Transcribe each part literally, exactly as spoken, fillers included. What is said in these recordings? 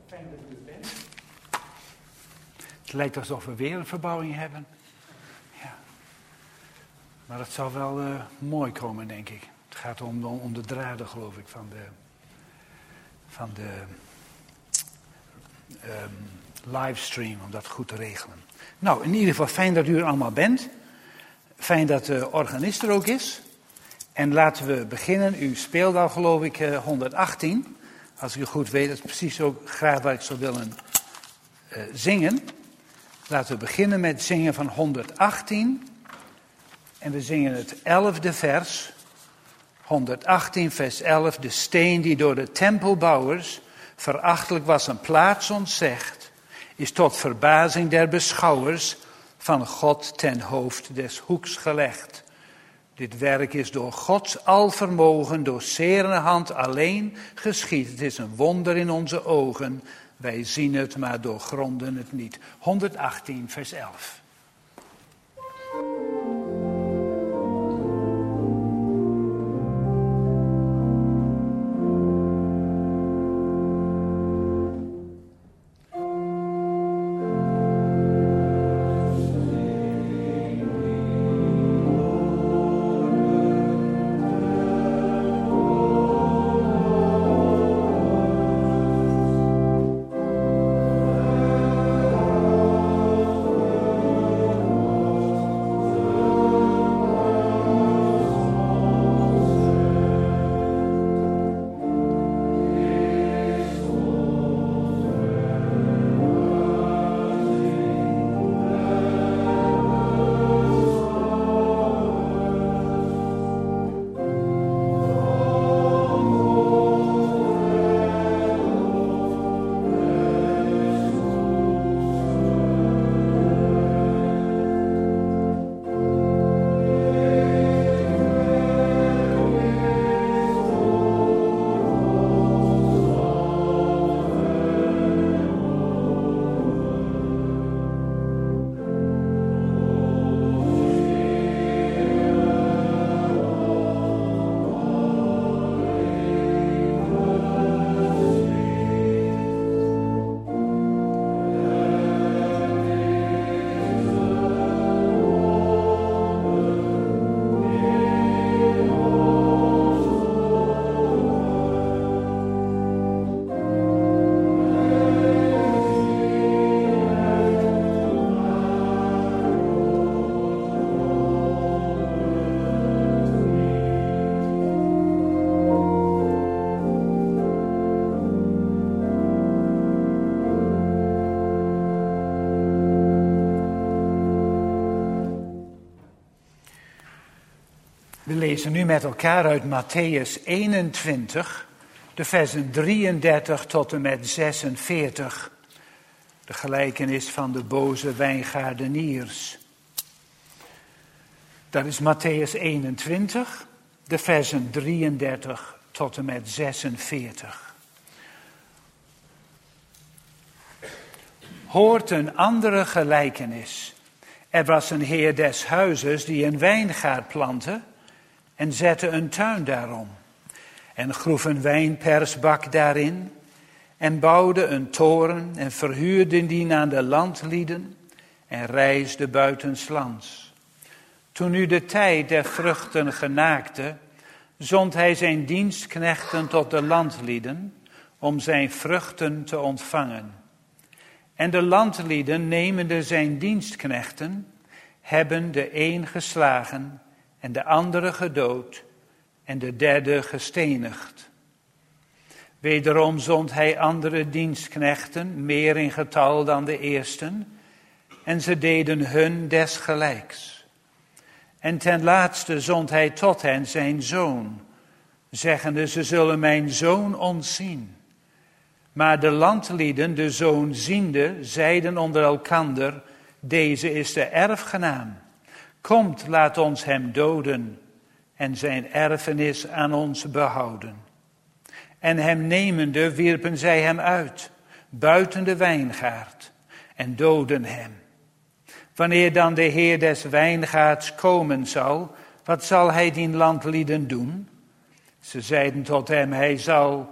Fijn dat u er bent. Het lijkt alsof we weer een verbouwing hebben. Ja. Maar het zal wel uh, mooi komen, denk ik. Het gaat om de, om de draden, geloof ik, van de, van de um, livestream, om dat goed te regelen. Nou, in ieder geval fijn dat u er allemaal bent. Fijn dat de organist er ook is. En laten we beginnen. U speelt al, geloof ik, uh, honderdachttien. Als u goed weet, dat is precies ook graag wat ik zou willen uh, zingen. Laten we beginnen met het zingen van honderdachttien. En we zingen het elfde vers. honderdachttien, vers elf. De steen die door de tempelbouwers verachtelijk was een plaats ontzegd, is tot verbazing der beschouwers van God ten hoofd des hoeks gelegd. Dit werk is door Gods alvermogen, door serene hand alleen geschied. Het is een wonder in onze ogen. Wij zien het, maar doorgronden het niet. honderdachttien, vers elf. We lezen nu met elkaar uit Mattheüs eenentwintig, de versen drieëndertig tot en met zesenveertig. De gelijkenis van de boze wijngaardeniers. Dat is Mattheüs eenentwintig, de versen drieëndertig tot en met zesenveertig. Hoort een andere gelijkenis. Er was een heer des huizes die een wijngaard plantte en zette een tuin daarom. En groef een wijnpersbak daarin en bouwde een toren en verhuurde die aan de landlieden en reisde buitenslands. Toen nu de tijd der vruchten genaakte, zond hij zijn dienstknechten tot de landlieden om zijn vruchten te ontvangen. En de landlieden, nemende zijn dienstknechten, hebben de een geslagen en de andere gedood en de derde gestenigd. Wederom zond hij andere dienstknechten, meer in getal dan de eersten, en ze deden hun desgelijks. En ten laatste zond hij tot hen zijn zoon, zeggende, ze zullen mijn zoon ontzien. Maar de landlieden, de zoon ziende, zeiden onder elkander, deze is de erfgenaam. Komt, laat ons hem doden en zijn erfenis aan ons behouden. En hem nemende wierpen zij hem uit, buiten de wijngaard, en doden hem. Wanneer dan de heer des wijngaards komen zal, wat zal hij die landlieden doen? Ze zeiden tot hem, hij zal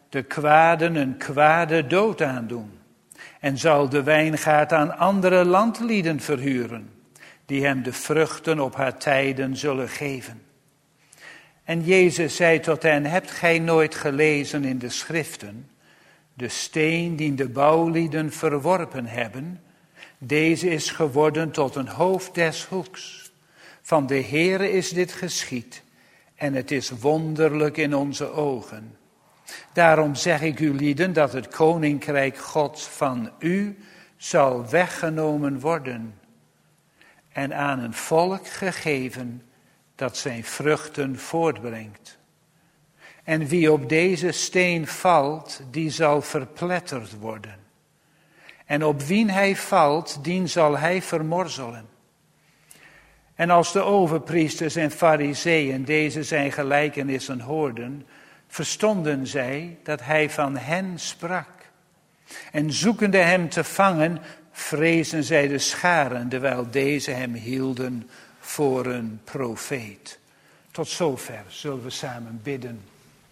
de kwaden een kwade dood aandoen. En zal de wijngaard aan andere landlieden verhuren, die hem de vruchten op haar tijden zullen geven. En Jezus zei tot hen, hebt gij nooit gelezen in de schriften, de steen die de bouwlieden verworpen hebben, deze is geworden tot een hoofd des hoeks. Van de Heere is dit geschied, en het is wonderlijk in onze ogen. Daarom zeg ik u lieden dat het koninkrijk Gods van u zal weggenomen worden en aan een volk gegeven dat zijn vruchten voortbrengt. En wie op deze steen valt, die zal verpletterd worden. En op wien hij valt, dien zal hij vermorzelen. En als de overpriesters en farizeeën deze zijn gelijkenissen hoorden, verstonden zij dat hij van hen sprak. En zoekende hem te vangen, vrezen zij de scharen, terwijl deze hem hielden voor een profeet. Tot zover zullen we samen bidden.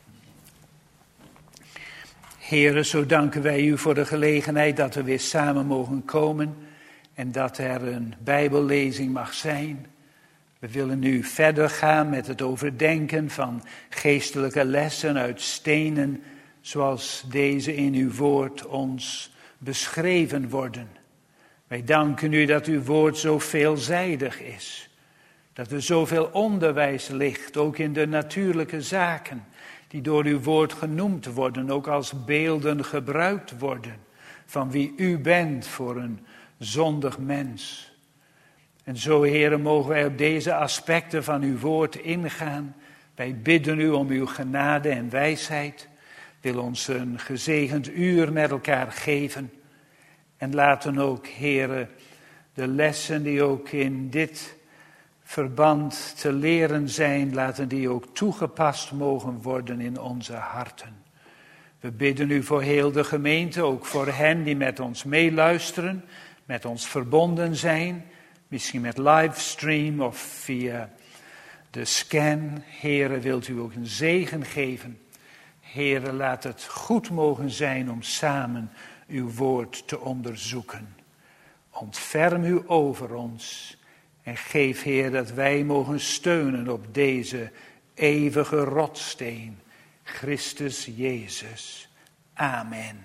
Heere, zo danken wij u voor de gelegenheid dat we weer samen mogen komen en dat er een bijbellezing mag zijn. We willen nu verder gaan met het overdenken van geestelijke lessen uit stenen, zoals deze in uw woord ons beschreven worden. Wij danken u dat uw woord zo veelzijdig is, dat er zoveel onderwijs ligt, ook in de natuurlijke zaken, die door uw woord genoemd worden, ook als beelden gebruikt worden, van wie u bent voor een zondig mens. En zo, Heere, mogen wij op deze aspecten van uw woord ingaan. Wij bidden u om uw genade en wijsheid. Wil ons een gezegend uur met elkaar geven. En laten ook, Heere, de lessen die ook in dit verband te leren zijn, laten die ook toegepast mogen worden in onze harten. We bidden u voor heel de gemeente, ook voor hen die met ons meeluisteren, met ons verbonden zijn, misschien met livestream of via de scan. Heere, wilt u ook een zegen geven. Heere, laat het goed mogen zijn om samen uw woord te onderzoeken. Ontferm u over ons en geef, Heer, dat wij mogen steunen op deze eeuwige rotsteen, Christus Jezus. Amen.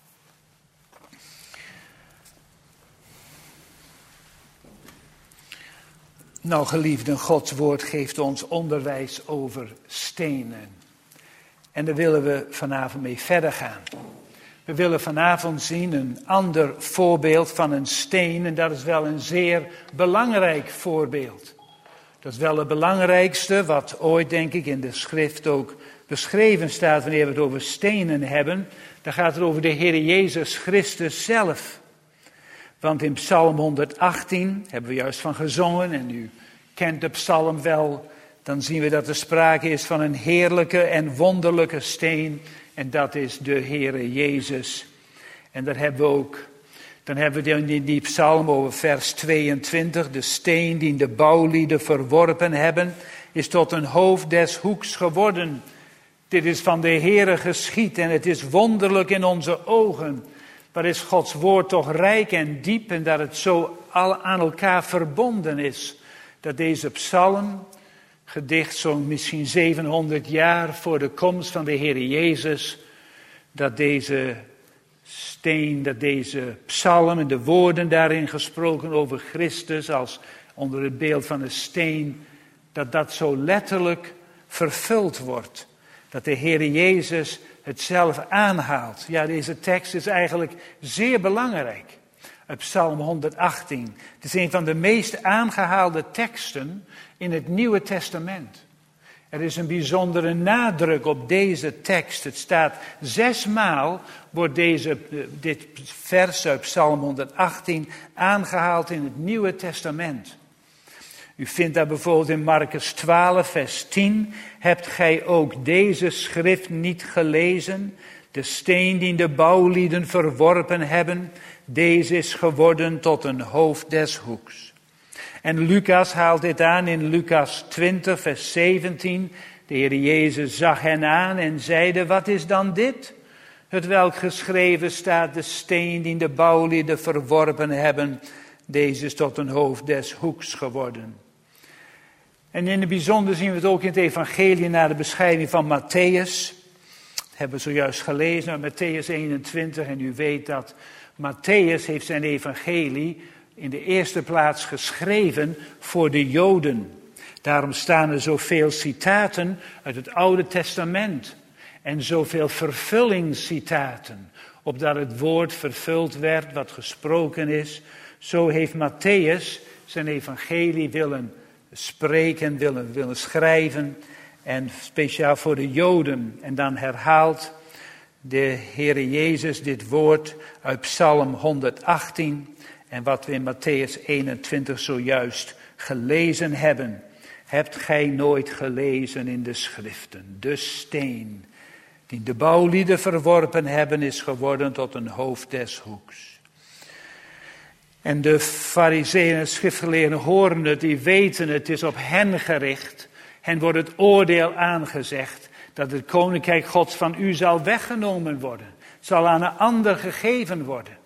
Nou, geliefden, Gods woord geeft ons onderwijs over stenen. En daar willen we vanavond mee verder gaan. We willen vanavond zien een ander voorbeeld van een steen. En dat is wel een zeer belangrijk voorbeeld. Dat is wel het belangrijkste wat ooit, denk ik, in de schrift ook beschreven staat wanneer we het over stenen hebben. Dan gaat het over de Heer Jezus Christus zelf. Want in Psalm honderdachttien hebben we juist van gezongen en u kent de psalm wel. Dan zien we dat er sprake is van een heerlijke en wonderlijke steen. En dat is de Heere Jezus. En daar hebben we ook, dan hebben we in die psalm over vers tweeëntwintig. De steen die de bouwlieden verworpen hebben, is tot een hoofd des hoeks geworden. Dit is van de Heere geschied en het is wonderlijk in onze ogen. Waar is Gods woord toch rijk en diep en dat het zo al aan elkaar verbonden is. Dat deze psalm, gedicht zo'n misschien zevenhonderd jaar voor de komst van de Heer Jezus, dat deze steen, dat deze psalm en de woorden daarin gesproken over Christus als onder het beeld van een steen, dat dat zo letterlijk vervuld wordt. Dat de Heer Jezus het zelf aanhaalt. Ja, deze tekst is eigenlijk zeer belangrijk. Psalm honderdachttien. Het is een van de meest aangehaalde teksten in het Nieuwe Testament. Er is een bijzondere nadruk op deze tekst. Het staat zesmaal wordt deze, dit vers uit Psalm honderdachttien aangehaald in het Nieuwe Testament. U vindt daar bijvoorbeeld in Marcus twaalf, vers tien. Hebt gij ook deze schrift niet gelezen? De steen die de bouwlieden verworpen hebben, deze is geworden tot een hoofd des hoeks. En Lucas haalt dit aan in Lucas twintig, vers zeventien. De Heer Jezus zag hen aan en zeide, wat is dan dit? Het welk geschreven staat, de steen die de bouwlieden verworpen hebben, deze is tot een hoofd des hoeks geworden. En in het bijzonder zien we het ook in het evangelie naar de beschrijving van Matthäus. Dat hebben we zojuist gelezen uit Matthäus eenentwintig. En u weet dat Matthäus heeft zijn evangelie in de eerste plaats geschreven voor de Joden. Daarom staan er zoveel citaten uit het Oude Testament. En zoveel vervullingscitaten. Opdat het woord vervuld werd wat gesproken is. Zo heeft Matthäus zijn evangelie willen spreken, willen, willen schrijven. En speciaal voor de Joden. En dan herhaalt de Heere Jezus dit woord uit Psalm honderdachttien. En wat we in Matthäus eenentwintig zojuist gelezen hebben. Hebt gij nooit gelezen in de schriften? De steen die de bouwlieden verworpen hebben is geworden tot een hoofd des hoeks. En de farizeeën en schriftgeleerden horen het, die weten het, het is op hen gericht. Hen wordt het oordeel aangezegd dat het koninkrijk Gods van u zal weggenomen worden. Zal aan een ander gegeven worden.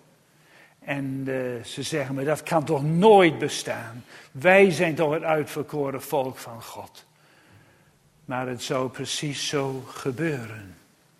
En uh, ze zeggen me, dat kan toch nooit bestaan. Wij zijn toch het uitverkoren volk van God. Maar het zou precies zo gebeuren.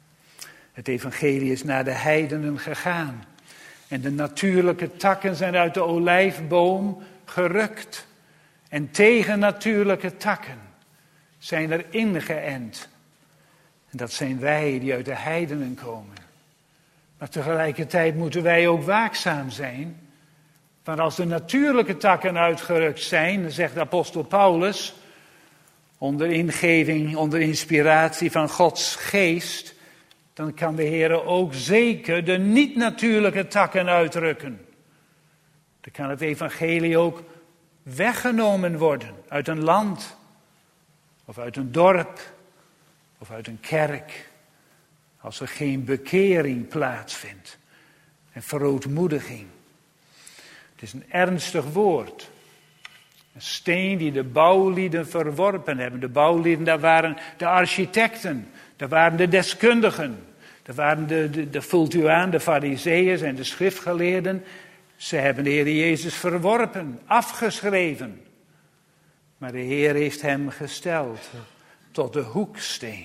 Het evangelie is naar de heidenen gegaan. En de natuurlijke takken zijn uit de olijfboom gerukt. En tegennatuurlijke takken zijn er ingeënt. En dat zijn wij die uit de heidenen komen. Maar tegelijkertijd moeten wij ook waakzaam zijn. Want als de natuurlijke takken uitgerukt zijn, dan zegt de apostel Paulus, onder ingeving, onder inspiratie van Gods geest, dan kan de Heer ook zeker de niet-natuurlijke takken uitrukken. Dan kan het evangelie ook weggenomen worden uit een land, of uit een dorp, of uit een kerk. Als er geen bekering plaatsvindt en verootmoediging. Het is een ernstig woord. Een steen die de bouwlieden verworpen hebben. De bouwlieden, daar waren de architecten, daar waren de deskundigen. Daar waren de, de, de voelt u aan, de farizeeën en de schriftgeleerden. Ze hebben de Heer Jezus verworpen, afgeschreven. Maar de Heer heeft hem gesteld tot de hoeksteen.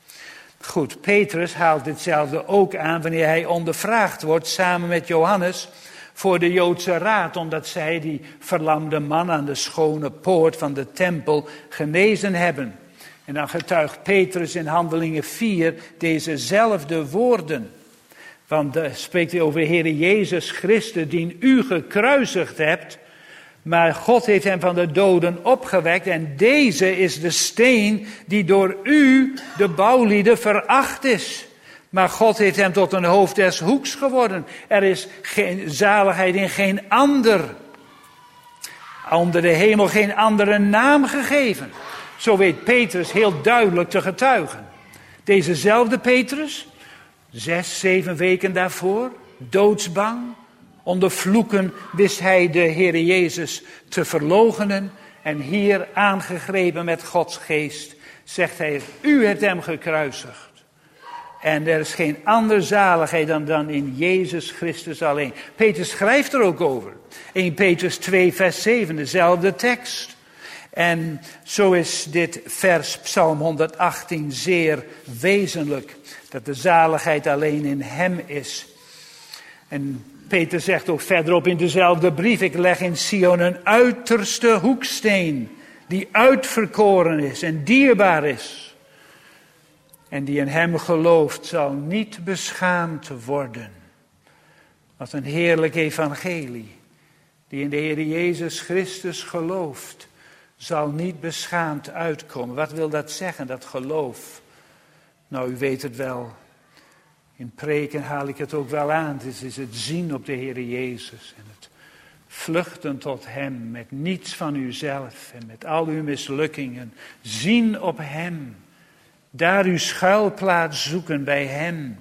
Goed, Petrus haalt ditzelfde ook aan wanneer hij ondervraagd wordt samen met Johannes voor de Joodse raad, omdat zij die verlamde man aan de schone poort van de tempel genezen hebben. En dan getuigt Petrus in Handelingen vier dezezelfde woorden. Want dan spreekt hij over de Heer Jezus Christus, die u gekruisigd hebt. Maar God heeft hem van de doden opgewekt. En deze is de steen die door u, de bouwlieden, veracht is. Maar God heeft hem tot een hoofd des hoeks geworden. Er is geen zaligheid in geen ander. Onder de hemel geen andere naam gegeven. Zo weet Petrus heel duidelijk te getuigen. Dezezelfde Petrus, zes, zeven weken daarvoor, doodsbang. Onder vloeken wist hij de Heer Jezus te verloochenen. En hier aangegrepen met Gods geest zegt hij, u hebt hem gekruisigd. En er is geen andere zaligheid dan, dan in Jezus Christus alleen. Petrus schrijft er ook over. Eerste Petrus twee vers zeven, dezelfde tekst. En zo is dit vers Psalm honderdachttien zeer wezenlijk. Dat de zaligheid alleen in hem is. En Peter zegt ook verderop in dezelfde brief, ik leg in Sion een uiterste hoeksteen, die uitverkoren is en dierbaar is. En die in hem gelooft zal niet beschaamd worden. Wat een heerlijk evangelie. Die in de Heer Jezus Christus gelooft, zal niet beschaamd uitkomen. Wat wil dat zeggen, dat geloof? Nou, u weet het wel. In preken haal ik het ook wel aan. Het is het zien op de Heer Jezus. En het vluchten tot hem met niets van uzelf. En met al uw mislukkingen. Zien op hem. Daar uw schuilplaats zoeken bij hem.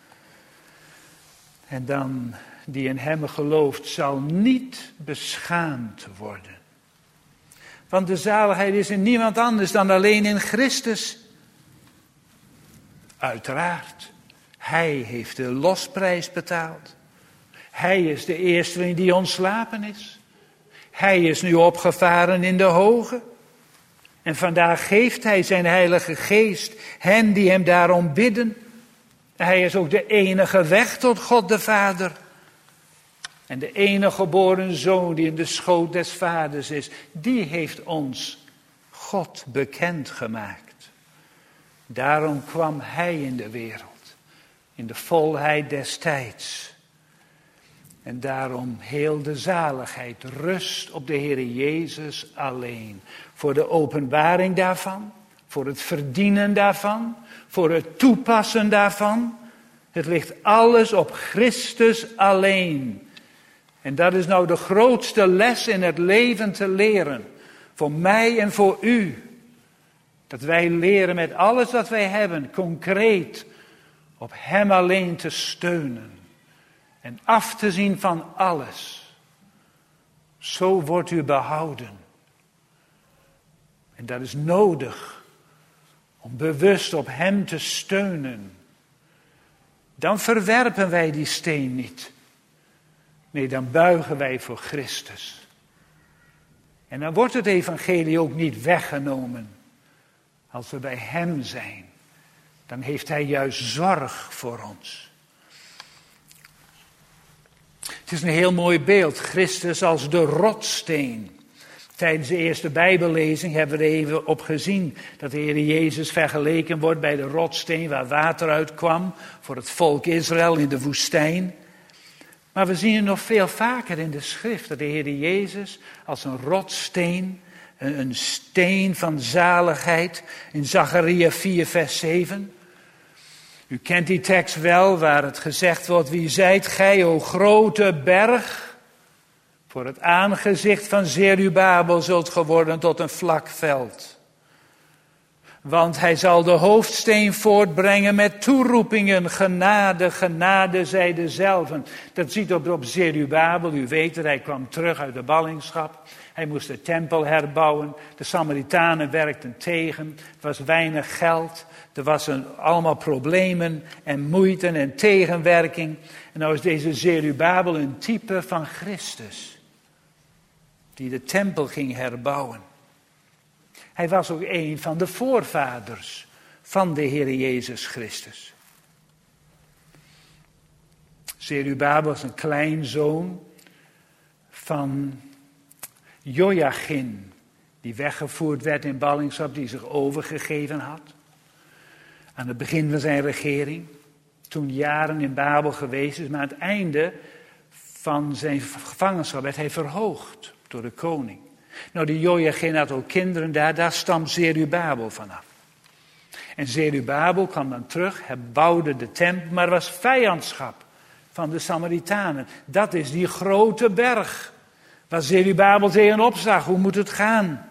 En dan die in hem gelooft zal niet beschaamd worden. Want de zaligheid is in niemand anders dan alleen in Christus. Uiteraard. Hij heeft de losprijs betaald. Hij is de eersteling die ontslapen is. Hij is nu opgevaren in de hoge. En vandaag geeft hij zijn heilige geest hen die hem daarom bidden. Hij is ook de enige weg tot God de Vader. En de enige geboren zoon die in de schoot des vaders is, die heeft ons God bekendgemaakt. Daarom kwam hij in de wereld, in de volheid des tijds. En daarom heel de zaligheid rust op de Heere Jezus alleen. Voor de openbaring daarvan, voor het verdienen daarvan, voor het toepassen daarvan. Het ligt alles op Christus alleen. En dat is nou de grootste les in het leven te leren. Voor mij en voor u. Dat wij leren met alles wat wij hebben, concreet, op Hem alleen te steunen. En af te zien van alles. Zo wordt u behouden. En dat is nodig. Om bewust op Hem te steunen. Dan verwerpen wij die steen niet. Nee, dan buigen wij voor Christus. En dan wordt het evangelie ook niet weggenomen. Als we bij Hem zijn. Dan heeft Hij juist zorg voor ons. Het is een heel mooi beeld. Christus als de rotsteen. Tijdens de eerste Bijbellezing hebben we er even op gezien. Dat de Heer Jezus vergeleken wordt bij de rotsteen waar water uitkwam. Voor het volk Israël in de woestijn. Maar we zien het nog veel vaker in de schrift. Dat de Heer Jezus als een rotsteen. Een steen van zaligheid. In Zacharia vier vers zeven. U kent die tekst wel waar het gezegd wordt. Wie zijt gij, o grote berg? Voor het aangezicht van Zerubabel zult geworden tot een vlak veld. Want hij zal de hoofdsteen voortbrengen met toeroepingen. Genade, genade, zij dezelfden. Dat ziet op, op Zerubabel. U weet het, hij kwam terug uit de ballingschap. Hij moest de tempel herbouwen. De Samaritanen werkten tegen. Er was weinig geld. Er was een, allemaal problemen en moeite en tegenwerking. En nou is deze Zerubabel een type van Christus. Die de tempel ging herbouwen. Hij was ook een van de voorvaders van de Heer Jezus Christus. Zerubabel was een kleinzoon van Joachim, die weggevoerd werd in ballingschap, die zich overgegeven had. Aan het begin van zijn regering, toen jaren in Babel geweest is, maar aan het einde van zijn gevangenschap werd hij verhoogd door de koning. Nou, die Joachim had ook kinderen daar, daar stamt Zerubabel vanaf. En Zerubabel kwam dan terug, hij bouwde de tempel, maar er was vijandschap van de Samaritanen. Dat is die grote berg, waar Zerubabel tegenop zag. Hoe moet het gaan?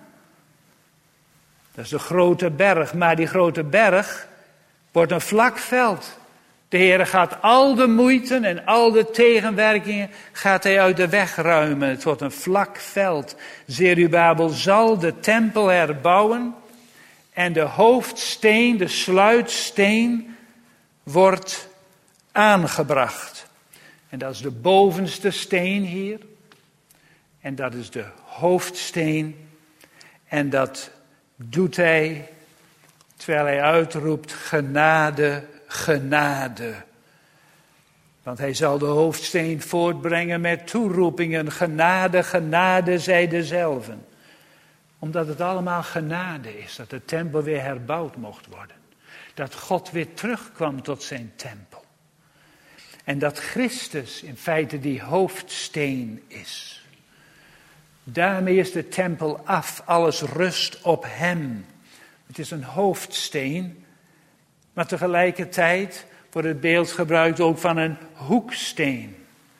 Dat is de grote berg, maar die grote berg wordt een vlak veld. De Heer gaat al de moeite en al de tegenwerkingen gaat hij uit de weg ruimen. Het wordt een vlak veld. Zerubabel zal de tempel herbouwen en de hoofdsteen, de sluitsteen, wordt aangebracht. En dat is de bovenste steen hier. En dat is de hoofdsteen. En dat doet hij terwijl hij uitroept, genade, genade. Want hij zal de hoofdsteen voortbrengen met toeroepingen. Genade, genade, zij dezelfden. Omdat het allemaal genade is, dat de tempel weer herbouwd mocht worden. Dat God weer terugkwam tot zijn tempel. En dat Christus in feite die hoofdsteen is. Daarmee is de tempel af, alles rust op hem. Het is een hoofdsteen, maar tegelijkertijd wordt het beeld gebruikt ook van een hoeksteen.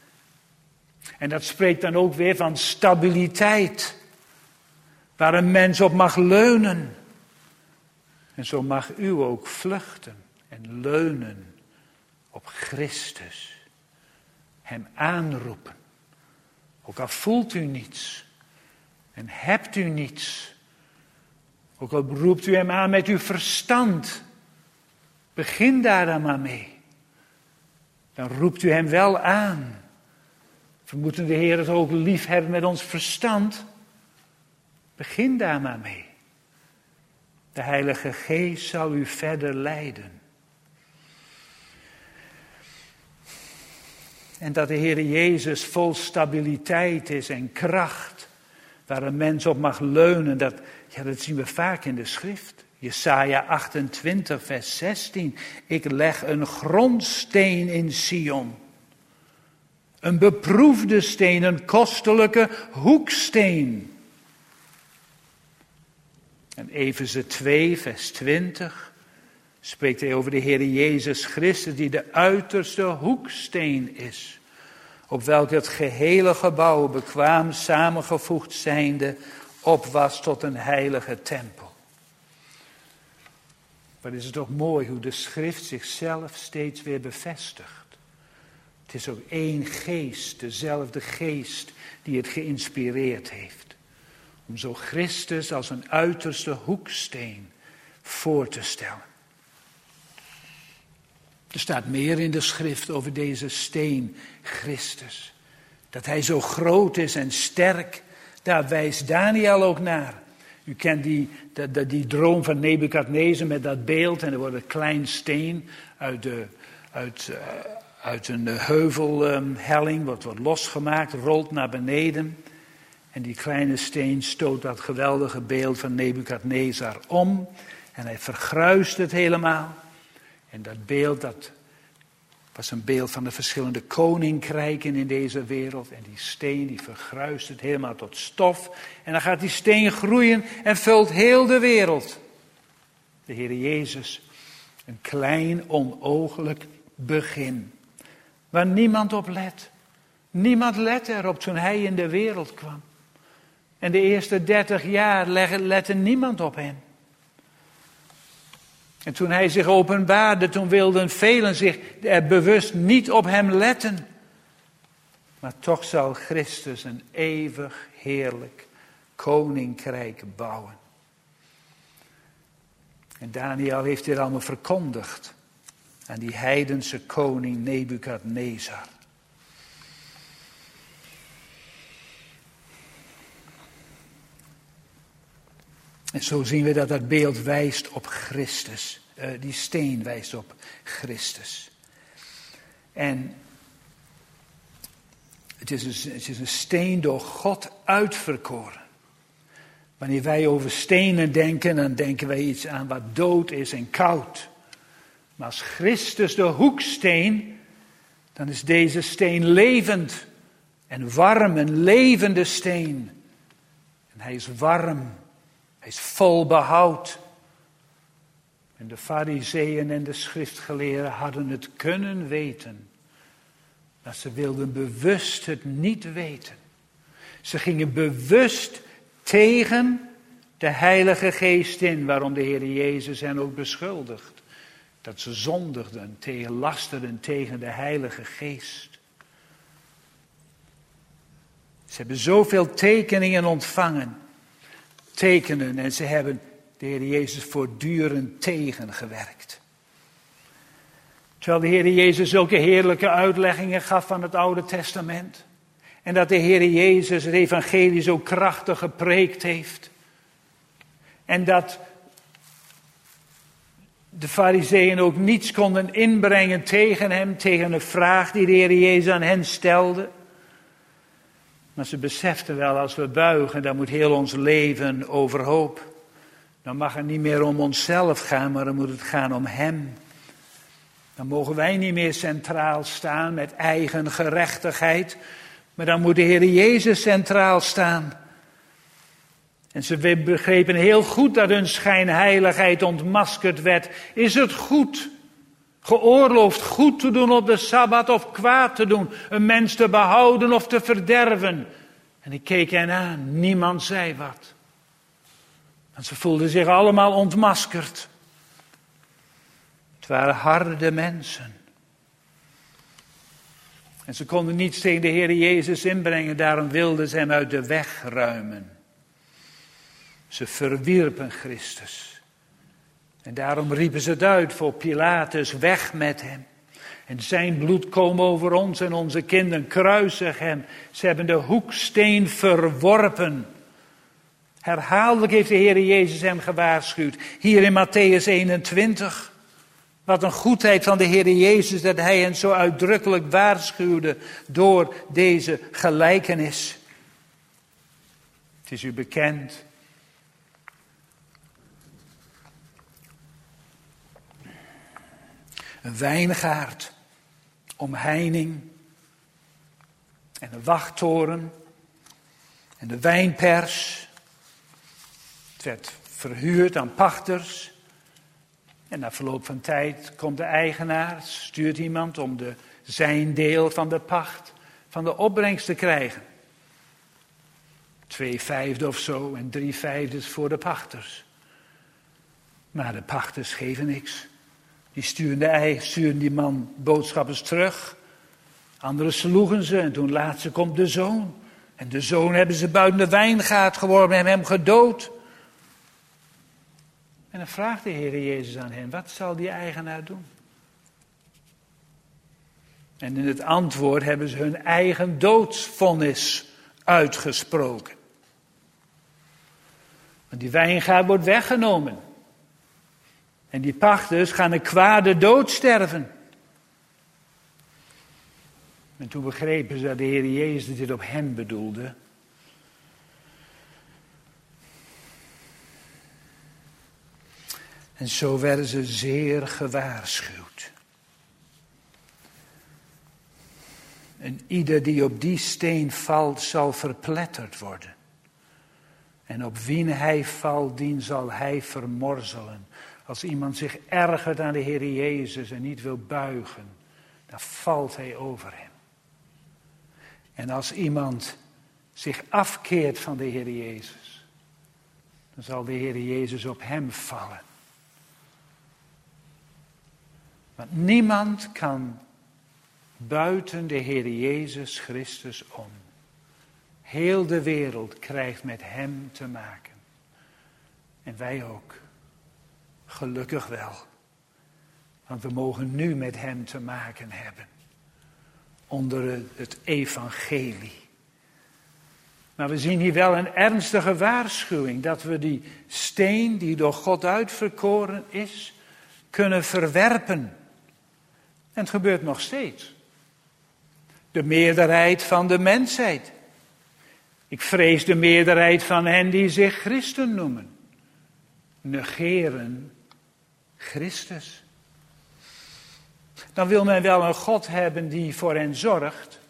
En dat spreekt dan ook weer van stabiliteit, waar een mens op mag leunen. En zo mag u ook vluchten en leunen op Christus. Hem aanroepen. Ook al voelt u niets en hebt u niets. Ook al roept u hem aan met uw verstand. Begin daar dan maar mee. dan roept u hem wel aan. We moeten de Heer het ook lief hebben met ons verstand. Begin daar maar mee. De Heilige Geest zal u verder leiden. En dat de Heer Jezus vol stabiliteit is en kracht, waar een mens op mag leunen, dat, ja, dat zien we vaak in de schrift. Jesaja achtentwintig, vers zestien. Ik leg een grondsteen in Sion. Een beproefde steen, een kostelijke hoeksteen. En Efeze twee, vers twintig, spreekt hij over de Heer Jezus Christus, die de uiterste hoeksteen is, op welke het gehele gebouw bekwaam samengevoegd zijnde op was tot een heilige tempel. Maar het is toch mooi hoe de schrift zichzelf steeds weer bevestigt. Het is ook één geest, dezelfde geest die het geïnspireerd heeft. Om zo Christus als een uiterste hoeksteen voor te stellen. Er staat meer in de schrift over deze steen, Christus. Dat hij zo groot is en sterk, daar wijst Daniel ook naar. U kent die, die, die droom van Nebukadnezar met dat beeld. En er wordt een klein steen uit, de, uit, uh, uit een heuvelhelling, um, wordt, wordt losgemaakt, rolt naar beneden. En die kleine steen stoot dat geweldige beeld van Nebukadnezar om. En hij vergruist het helemaal. En dat beeld, dat was een beeld van de verschillende koninkrijken in deze wereld. En die steen, die vergruist het helemaal tot stof. En dan gaat die steen groeien en vult heel de wereld. De Heer Jezus, een klein, onooglijk begin. Waar niemand op let. Niemand lette erop toen hij in de wereld kwam. En de eerste dertig jaar lette niemand op hem. En toen hij zich openbaarde, toen wilden velen zich er bewust niet op hem letten. Maar toch zal Christus een eeuwig heerlijk koninkrijk bouwen. En Daniel heeft dit allemaal verkondigd aan die heidense koning Nebukadnezar. En zo zien we dat dat beeld wijst op Christus. Uh, die steen wijst op Christus. En het is, een, het is een steen door God uitverkoren. Wanneer wij over stenen denken, dan denken wij iets aan wat dood is en koud. Maar als Christus de hoeksteen, dan is deze steen levend en warm, een levende steen. En hij is warm. Hij is vol behoud. En de Farizeeën en de schriftgeleerden hadden het kunnen weten. Maar ze wilden bewust het niet weten. Ze gingen bewust tegen de Heilige Geest in. Waarom de Heer Jezus hen ook beschuldigt. Dat ze zondigden, tegen lasterden tegen de Heilige Geest. Ze hebben zoveel tekeningen ontvangen. Tekenen en ze hebben de Heer Jezus voortdurend tegengewerkt. Terwijl de Heer Jezus zulke heerlijke uitleggingen gaf van het Oude Testament. En dat de Heer Jezus het evangelie zo krachtig gepreekt heeft. En dat de Farizeeën ook niets konden inbrengen tegen hem, tegen een vraag die de Heer Jezus aan hen stelde. Maar ze beseften wel, als we buigen, dan moet heel ons leven overhoop. Dan mag het niet meer om onszelf gaan, maar dan moet het gaan om hem. Dan mogen wij niet meer centraal staan met eigen gerechtigheid. Maar dan moet de Heer Jezus centraal staan. En ze begrepen heel goed dat hun schijnheiligheid ontmaskerd werd. Is het goed, geoorloofd goed te doen op de Sabbat of kwaad te doen? Een mens te behouden of te verderven? En ik keek hen aan, niemand zei wat. En ze voelden zich allemaal ontmaskerd. Het waren harde mensen. En ze konden niets tegen de Heer Jezus inbrengen, daarom wilden ze hem uit de weg ruimen. Ze verwierpen Christus. En daarom riepen ze het uit voor Pilatus, weg met hem. En zijn bloed komt over ons en onze kinderen, kruisig hem. Ze hebben de hoeksteen verworpen. Herhaaldelijk heeft de Heer Jezus hem gewaarschuwd. Hier in Matthäus eenentwintig. Wat een goedheid van de Heer Jezus dat hij hen zo uitdrukkelijk waarschuwde door deze gelijkenis. Het is u bekend. Een wijngaard, omheining en een wachttoren en de wijnpers. Het werd verhuurd aan pachters. En na verloop van tijd komt de eigenaar, stuurt iemand om de, zijn deel van de pacht, van de opbrengst te krijgen. Twee vijfde of zo en drie vijfdes voor de pachters. Maar de pachters geven niks. Die sturen, de, sturen die man boodschappers terug. Anderen sloegen ze en toen laatste komt de zoon. En de zoon hebben ze buiten de wijngaard geworpen en hem gedood. En dan vraagt de Heer Jezus aan hen, wat zal die eigenaar doen? En in het antwoord hebben ze hun eigen doodsvonnis uitgesproken. Want die wijngaard wordt weggenomen. En die pachters gaan een kwade dood sterven. En toen begrepen ze dat de Heer Jezus dit op hen bedoelde. En zo werden ze zeer gewaarschuwd. En ieder die op die steen valt, zal verpletterd worden. En op wien hij valt, dien zal hij vermorzelen. Als iemand zich ergert aan de Heer Jezus en niet wil buigen, dan valt hij over hem. En als iemand zich afkeert van de Heer Jezus, dan zal de Heer Jezus op hem vallen. Want niemand kan buiten de Heer Jezus Christus om. Heel de wereld krijgt met hem te maken. En wij ook. Gelukkig wel. Want we mogen nu met hem te maken hebben. Onder het evangelie. Maar we zien hier wel een ernstige waarschuwing. Dat we die steen die door God uitverkoren is, kunnen verwerpen. En het gebeurt nog steeds. De meerderheid van de mensheid. Ik vrees de meerderheid van hen die zich christen noemen. Negeren Christus. Dan wil men wel een God hebben die voor hen zorgt.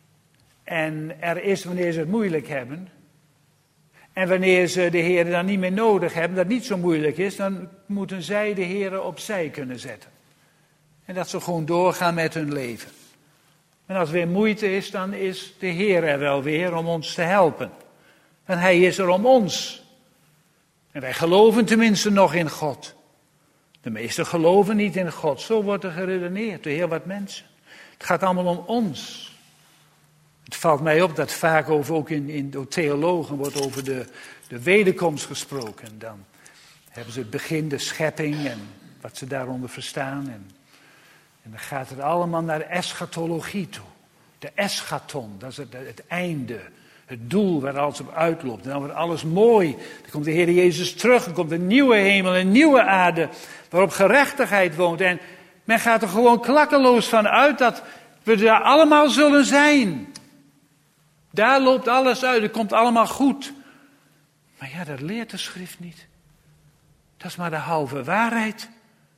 En er is wanneer ze het moeilijk hebben. En wanneer ze de Heer dan niet meer nodig hebben, dat niet zo moeilijk is, dan moeten zij de Heer opzij kunnen zetten. En dat ze gewoon doorgaan met hun leven. En als er weer moeite is, dan is de Heer er wel weer om ons te helpen. En Hij is er om ons. En wij geloven tenminste nog in God. De meesten geloven niet in God. Zo wordt er geredeneerd door heel wat mensen. Het gaat allemaal om ons. Het valt mij op dat vaak over, ook in, in, door theologen wordt over de, de wederkomst gesproken. Dan hebben ze het begin, de schepping en wat ze daaronder verstaan. En, en dan gaat het allemaal naar de eschatologie toe. De eschaton, dat is het, het einde. Het doel waar alles op uitloopt. En dan wordt alles mooi. Dan komt de Heer Jezus terug. Dan komt een nieuwe hemel, een nieuwe aarde. Waarop gerechtigheid woont. En men gaat er gewoon klakkeloos van uit dat we daar allemaal zullen zijn. Daar loopt alles uit. Het komt allemaal goed. Maar ja, dat leert de schrift niet. Dat is maar de halve waarheid.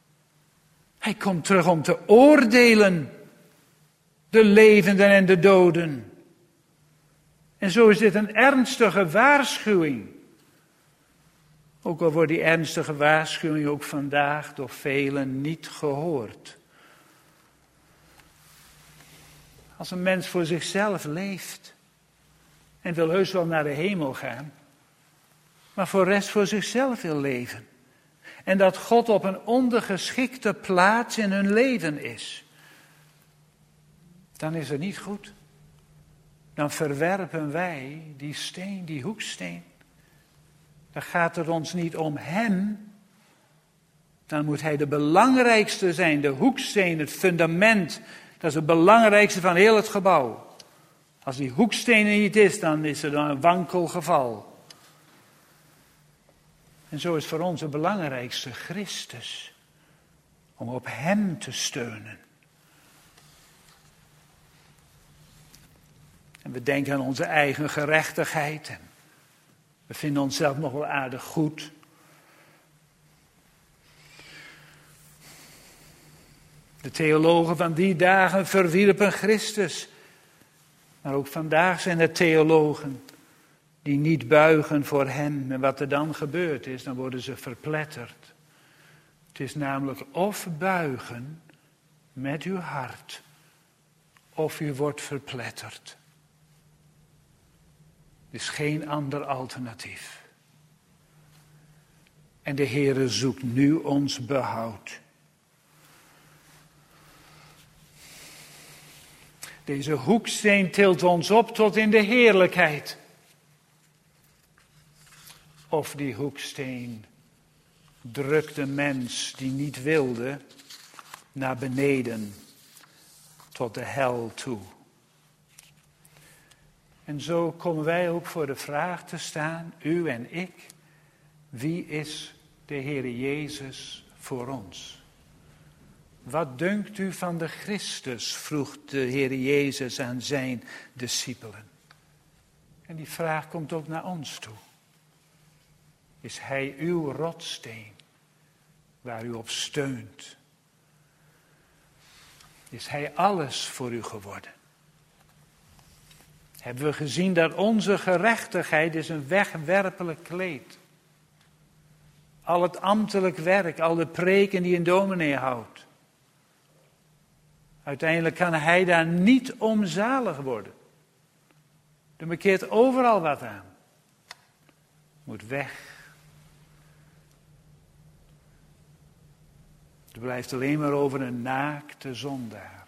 Hij komt terug om te oordelen. De levenden en de doden. En zo is dit een ernstige waarschuwing. Ook al wordt die ernstige waarschuwing ook vandaag door velen niet gehoord. Als een mens voor zichzelf leeft en wil heus wel naar de hemel gaan, maar voor de rest voor zichzelf wil leven. En dat God op een ondergeschikte plaats in hun leven is, dan is het niet goed. Dan verwerpen wij die steen, die hoeksteen. Dan gaat het ons niet om hem, dan moet hij de belangrijkste zijn, de hoeksteen, het fundament. Dat is het belangrijkste van heel het gebouw. Als die hoeksteen er niet is, dan is er dan een wankel geval. En zo is voor ons het belangrijkste Christus. Om op hem te steunen. En we denken aan onze eigen gerechtigheid. En we vinden onszelf nog wel aardig goed. De theologen van die dagen verwierpen Christus. Maar ook vandaag zijn er theologen die niet buigen voor hem. En wat er dan gebeurt is, dan worden ze verpletterd. Het is namelijk of buigen met uw hart, of u wordt verpletterd. Er is geen ander alternatief. En de Heere zoekt nu ons behoud. Deze hoeksteen tilt ons op tot in de heerlijkheid. Of die hoeksteen drukt de mens die niet wilde naar beneden tot de hel toe. En zo komen wij ook voor de vraag te staan, u en ik, wie is de Heere Jezus voor ons? Wat dunkt u van de Christus, vroeg de Heere Jezus aan zijn discipelen. En die vraag komt ook naar ons toe. Is hij uw rotsteen, waar u op steunt? Is hij alles voor u geworden? Hebben we gezien dat onze gerechtigheid is een wegwerpelijk kleed. Al het ambtelijk werk, al de preken die een dominee houdt. Uiteindelijk kan hij daar niet om zalig worden. Er bekeert overal wat aan. Moet weg. Er blijft alleen maar over een naakte zondaar.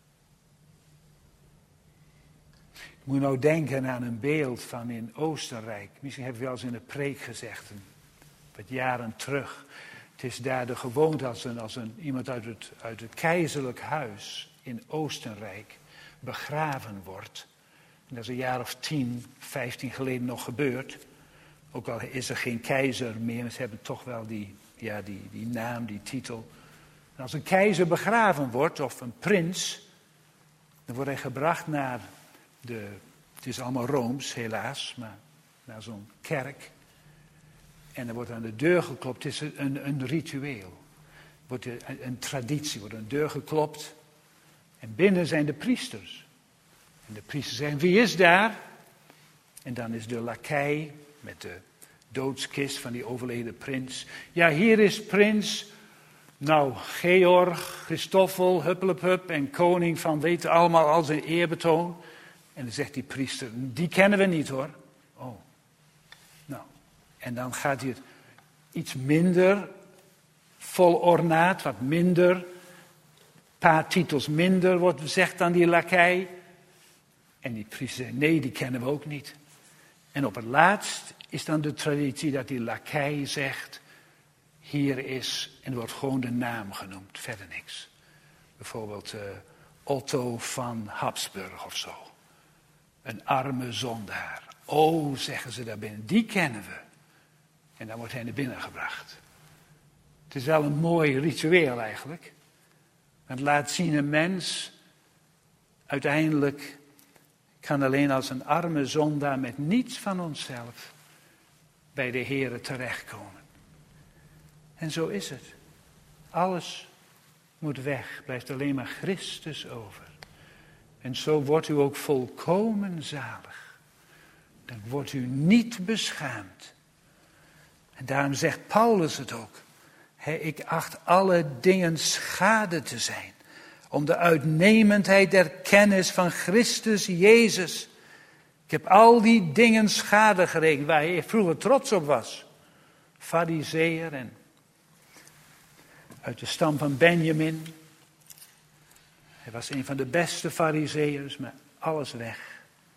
Ik moet nou denken aan een beeld van in Oostenrijk. Misschien heb je wel eens in een preek gezegd, een, wat jaren terug. Het is daar de gewoonte als, een, als een, iemand uit het, uit het keizerlijk huis in Oostenrijk begraven wordt. En dat is een jaar of tien, vijftien geleden nog gebeurd. Ook al is er geen keizer meer, maar ze hebben toch wel die, ja, die, die naam, die titel. En als een keizer begraven wordt, of een prins, dan wordt hij gebracht naar de, het is allemaal Rooms helaas, maar naar zo'n kerk. En er wordt aan de deur geklopt, het is een, een ritueel. Wordt een, een traditie, wordt aan de deur geklopt. En binnen zijn de priesters. En de priesters zeggen, wie is daar? En dan is de lakij met de doodskist van die overleden prins. Ja, hier is prins, nou, Georg, Christoffel, huppelepup en koning van weten allemaal al zijn eerbetoon. En dan zegt die priester, die kennen we niet hoor. Oh, nou, en dan gaat hij het iets minder vol ornaat, wat minder, een paar titels minder wordt gezegd dan die lakij. En die priester zegt, nee, die kennen we ook niet. En op het laatst is dan de traditie dat die lakij zegt, hier is, en er wordt gewoon de naam genoemd, verder niks. Bijvoorbeeld uh, Otto van Habsburg of zo. Een arme zondaar. Oh, zeggen ze daar binnen, die kennen we. En dan wordt hij naar binnen gebracht. Het is wel een mooi ritueel eigenlijk. Het laat zien een mens uiteindelijk kan alleen als een arme zondaar met niets van onszelf bij de Heere terechtkomen. En zo is het. Alles moet weg, blijft alleen maar Christus over. En zo wordt u ook volkomen zalig. Dan wordt u niet beschaamd. En daarom zegt Paulus het ook. He, ik acht alle dingen schade te zijn. Om de uitnemendheid der kennis van Christus Jezus. Ik heb al die dingen schade gerekend waar hij vroeger trots op was. Farizeeër en uit de stam van Benjamin. Hij was een van de beste farizeeërs, maar alles weg.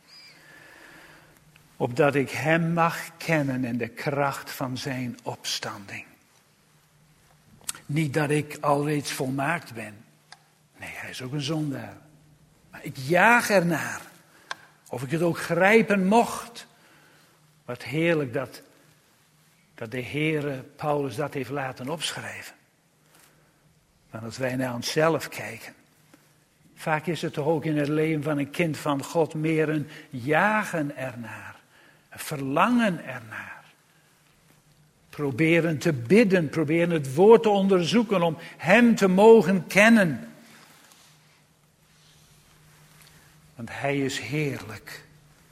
Opdat ik hem mag kennen en de kracht van zijn opstanding. Niet dat ik alreeds volmaakt ben. Nee, hij is ook een zondaar. Maar ik jaag ernaar. Of ik het ook grijpen mocht. Wat heerlijk dat, dat de Heere Paulus dat heeft laten opschrijven. Maar als wij naar onszelf kijken. Vaak is het toch ook in het leven van een kind van God meer een jagen ernaar. Een verlangen ernaar. Proberen te bidden, proberen het woord te onderzoeken om hem te mogen kennen. Want hij is heerlijk.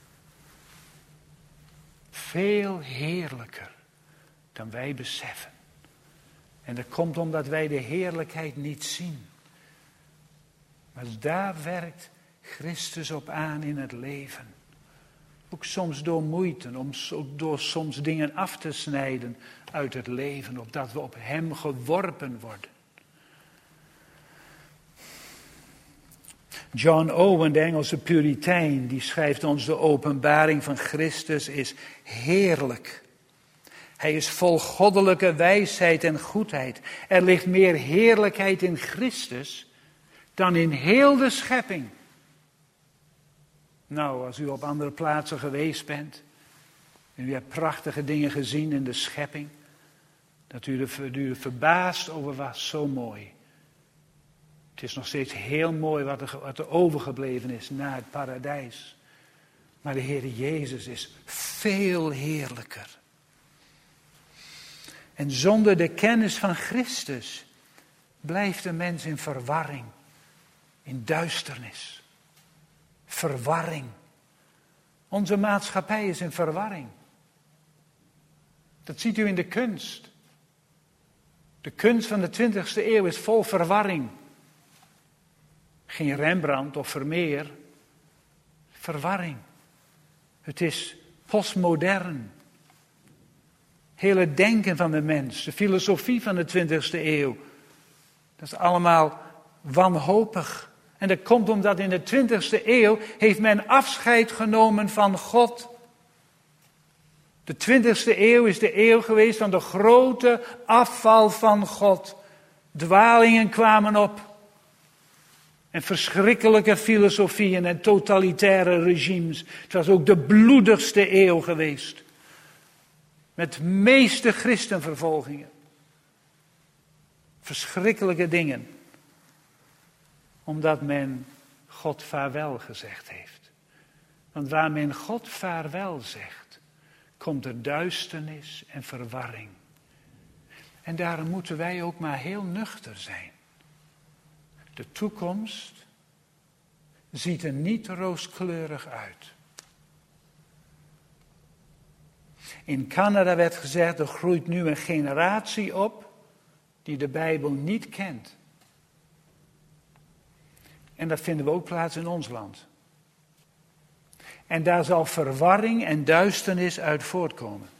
Veel heerlijker dan wij beseffen. En dat komt omdat wij de heerlijkheid niet zien. Maar daar werkt Christus op aan in het leven. Ook soms door moeite, om, ook door soms dingen af te snijden uit het leven, opdat we op hem geworpen worden. John Owen, de Engelse Puritein, die schrijft ons: de openbaring van Christus is heerlijk. Hij is vol goddelijke wijsheid en goedheid. Er ligt meer heerlijkheid in Christus dan in heel de schepping. Nou, als u op andere plaatsen geweest bent en u hebt prachtige dingen gezien in de schepping, dat u er, u er verbaasd over was, zo mooi. Het is nog steeds heel mooi wat er, wat er overgebleven is na het paradijs. Maar de Heer Jezus is veel heerlijker. En zonder de kennis van Christus blijft de mens in verwarring, in duisternis. Verwarring. Onze maatschappij is in verwarring. Dat ziet u in de kunst. De kunst van de twintigste eeuw is vol verwarring. Geen Rembrandt of Vermeer. Verwarring. Het is postmodern. Hele denken van de mens, de filosofie van de twintigste eeuw. Dat is allemaal wanhopig. En dat komt omdat in de twintigste eeuw heeft men afscheid genomen van God. De twintigste eeuw is de eeuw geweest van de grote afval van God. Dwalingen kwamen op. En verschrikkelijke filosofieën en totalitaire regimes. Het was ook de bloedigste eeuw geweest. Met de meeste christenvervolgingen. Verschrikkelijke dingen. Omdat men God vaarwel gezegd heeft. Want waar men God vaarwel zegt, komt er duisternis en verwarring. En daarom moeten wij ook maar heel nuchter zijn. De toekomst ziet er niet rooskleurig uit. In Canada werd gezegd, er groeit nu een generatie op die de Bijbel niet kent. En dat vinden we ook plaats in ons land. En daar zal verwarring en duisternis uit voortkomen.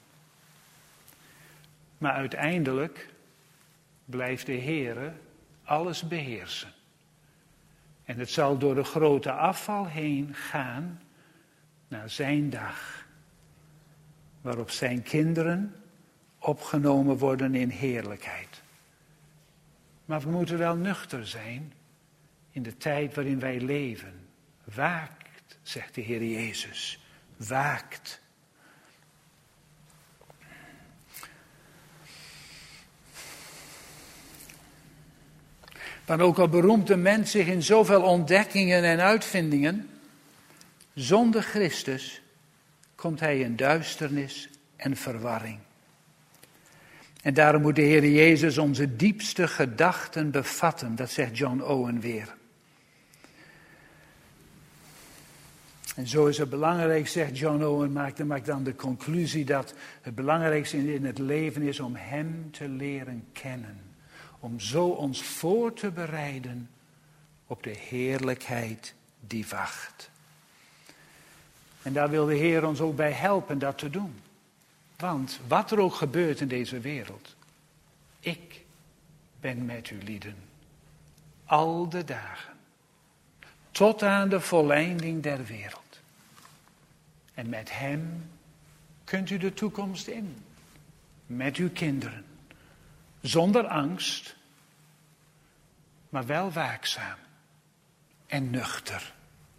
Maar uiteindelijk blijft de Heere alles beheersen. En het zal door de grote afval heen gaan naar zijn dag. Waarop zijn kinderen opgenomen worden in heerlijkheid. Maar we moeten wel nuchter zijn in de tijd waarin wij leven. Waakt, zegt de Heer Jezus. Waakt. Maar ook al beroemt de mens zich in zoveel ontdekkingen en uitvindingen, zonder Christus komt hij in duisternis en verwarring. En daarom moet de Heer Jezus onze diepste gedachten bevatten, dat zegt John Owen weer. En zo is het belangrijk, zegt John Owen, maakt, maakt dan de conclusie dat het belangrijkste in het leven is om hem te leren kennen. Om zo ons voor te bereiden op de heerlijkheid die wacht. En daar wil de Heer ons ook bij helpen dat te doen. Want wat er ook gebeurt in deze wereld, ik ben met u lieden. Al de dagen. Tot aan de volleinding der wereld. En met hem kunt u de toekomst in. Met uw kinderen. Zonder angst, maar wel waakzaam en nuchter.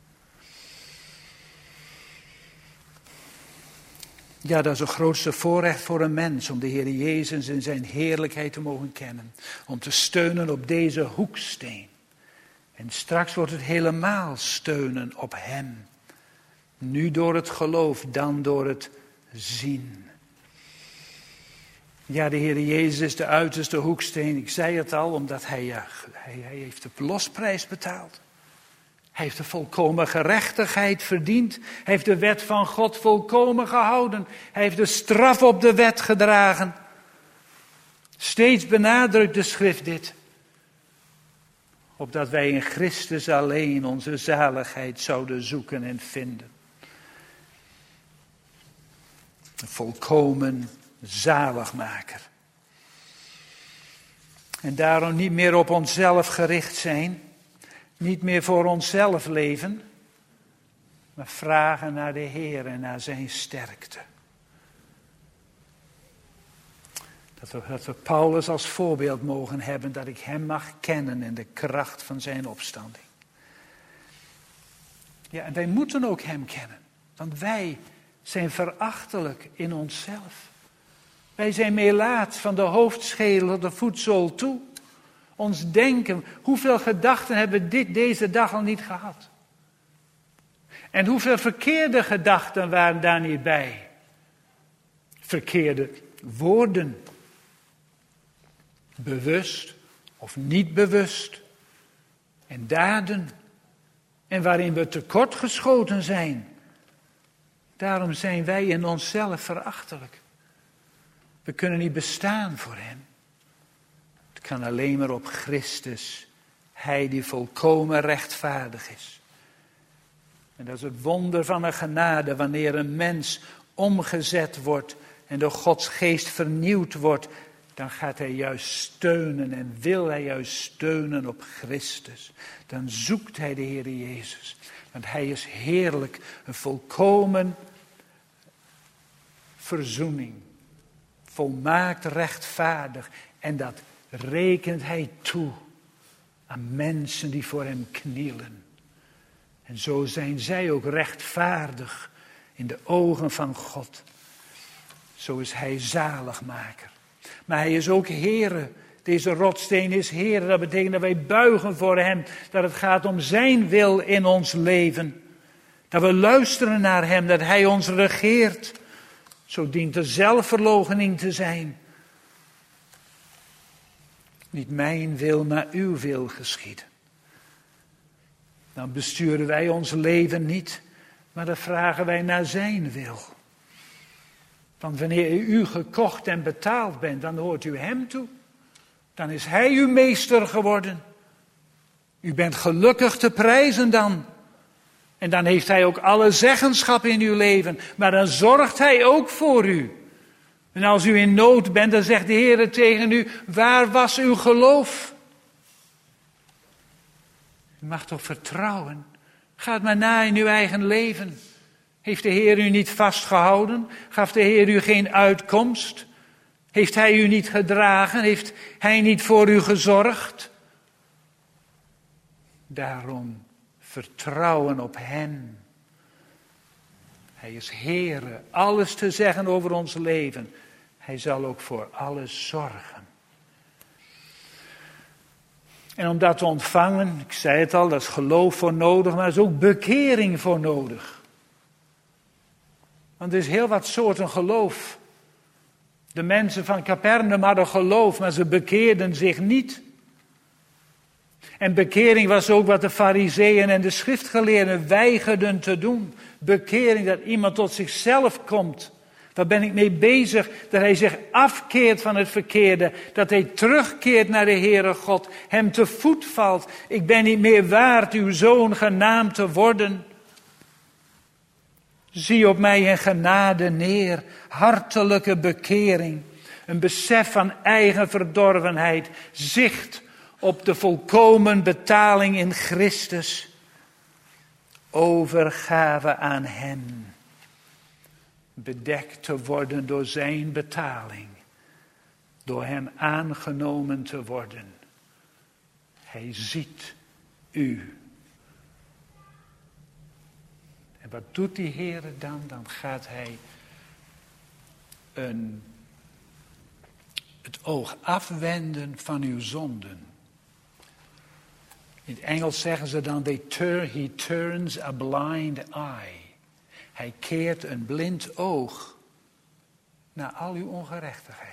Ja, dat is het grootste voorrecht voor een mens, om de Heer Jezus in zijn heerlijkheid te mogen kennen. Om te steunen op deze hoeksteen. En straks wordt het helemaal steunen op hem. Nu door het geloof, dan door het zien. Ja, de Heer Jezus is de uiterste hoeksteen. Ik zei het al, omdat hij, ja, hij, hij heeft de losprijs betaald. Hij heeft de volkomen gerechtigheid verdiend. Hij heeft de wet van God volkomen gehouden. Hij heeft de straf op de wet gedragen. Steeds benadrukt de schrift dit. Opdat wij in Christus alleen onze zaligheid zouden zoeken en vinden. Een volkomen zaligmaker. En daarom niet meer op onszelf gericht zijn. Niet meer voor onszelf leven. Maar vragen naar de Heer en naar zijn sterkte. Dat we, dat we Paulus als voorbeeld mogen hebben. Dat ik hem mag kennen in de kracht van zijn opstanding. Ja, en wij moeten ook hem kennen. Want wij zijn verachtelijk in onszelf. Wij zijn melaat van de hoofdschedel tot de voetzool toe. Ons denken, hoeveel gedachten hebben we dit, deze dag al niet gehad? En hoeveel verkeerde gedachten waren daar niet bij? Verkeerde woorden. Bewust of niet bewust. En daden. En waarin we tekortgeschoten zijn. Daarom zijn wij in onszelf verachtelijk. We kunnen niet bestaan voor hem. Het kan alleen maar op Christus. Hij die volkomen rechtvaardig is. En dat is het wonder van een genade. Wanneer een mens omgezet wordt. En door Gods geest vernieuwd wordt. Dan gaat hij juist steunen. En wil hij juist steunen op Christus. Dan zoekt hij de Heer Jezus. Want hij is heerlijk. Een volkomen verzoening. Volmaakt rechtvaardig. En dat rekent hij toe aan mensen die voor hem knielen. En zo zijn zij ook rechtvaardig in de ogen van God. Zo is hij zaligmaker. Maar hij is ook Heere. Deze rotsteen is Heere. Dat betekent dat wij buigen voor hem. Dat het gaat om zijn wil in ons leven. Dat we luisteren naar hem. Dat hij ons regeert. Zo dient de zelfverloochening te zijn. Niet mijn wil, maar uw wil geschieden. Dan besturen wij ons leven niet, maar dan vragen wij naar zijn wil. Want wanneer u gekocht en betaald bent, dan hoort u hem toe. Dan is hij uw meester geworden. U bent gelukkig te prijzen dan. En dan heeft hij ook alle zeggenschap in uw leven. Maar dan zorgt hij ook voor u. En als u in nood bent, dan zegt de Heer tegen u, waar was uw geloof? U mag toch vertrouwen. Ga het maar na in uw eigen leven. Heeft de Heer u niet vastgehouden? Gaf de Heer u geen uitkomst? Heeft hij u niet gedragen? Heeft hij niet voor u gezorgd? Daarom vertrouwen op hem. Hij is Heere, alles te zeggen over ons leven. Hij zal ook voor alles zorgen. En om dat te ontvangen, ik zei het al, dat is geloof voor nodig, maar er is ook bekering voor nodig. Want er is heel wat soorten geloof. De mensen van Capernaum hadden geloof, maar ze bekeerden zich niet. En bekering was ook wat de farizeeën en de schriftgeleerden weigerden te doen. Bekering, dat iemand tot zichzelf komt. Daar ben ik mee bezig, dat hij zich afkeert van het verkeerde. Dat hij terugkeert naar de Heere God, hem te voet valt. Ik ben niet meer waard uw zoon genaamd te worden. Zie op mij in genade neer, hartelijke bekering. Een besef van eigen verdorvenheid, zicht op de volkomen betaling in Christus. Overgave aan hem. Bedekt te worden door zijn betaling. Door hem aangenomen te worden. Hij ziet u. En wat doet die Heer dan? Dan gaat hij een, het oog afwenden van uw zonden. In het Engels zeggen ze dan, they turn, he turns a blind eye. Hij keert een blind oog naar al uw ongerechtigheid.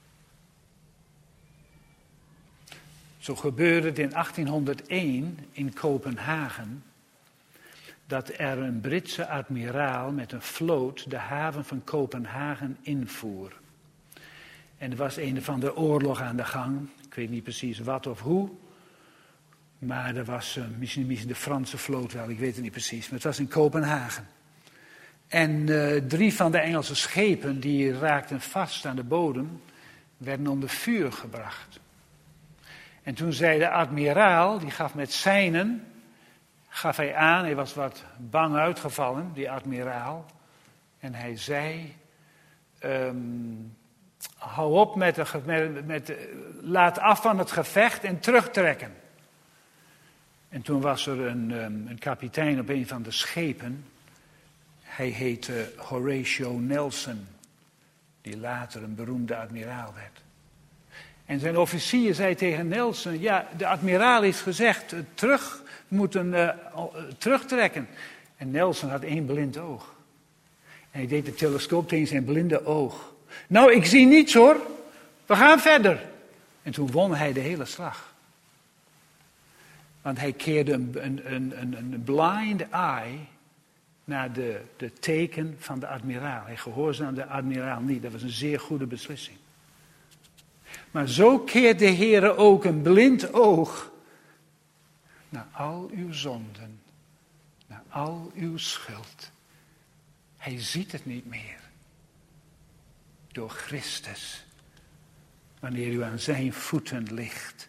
Zo gebeurde het in achttienhonderdéén in Kopenhagen, dat er een Britse admiraal met een vloot de haven van Kopenhagen invoer. En er was een van de oorlog aan de gang, ik weet niet precies wat of hoe, maar er was uh, misschien, misschien de Franse vloot wel, ik weet het niet precies, maar het was in Kopenhagen. En uh, drie van de Engelse schepen die raakten vast aan de bodem, werden onder vuur gebracht. En toen zei de admiraal, die gaf met seinen, gaf hij aan, hij was wat bang uitgevallen, die admiraal. En hij zei, um, hou op met, de, met, met laat af van het gevecht en terugtrekken. En toen was er een, um, een kapitein op een van de schepen, hij heette Horatio Nelson, die later een beroemde admiraal werd. En zijn officier zei tegen Nelson, ja, de admiraal heeft gezegd, terug, we moeten uh, terugtrekken. En Nelson had één blind oog. En hij deed de telescoop tegen zijn blinde oog. Nou, ik zie niets hoor, we gaan verder. En toen won hij de hele slag. Want hij keerde een, een, een, een blind eye naar de, de teken van de admiraal. Hij gehoorzaamde de admiraal niet, dat was een zeer goede beslissing. Maar zo keert de Heere ook een blind oog naar al uw zonden, naar al uw schuld. Hij ziet het niet meer. Door Christus, wanneer u aan zijn voeten ligt.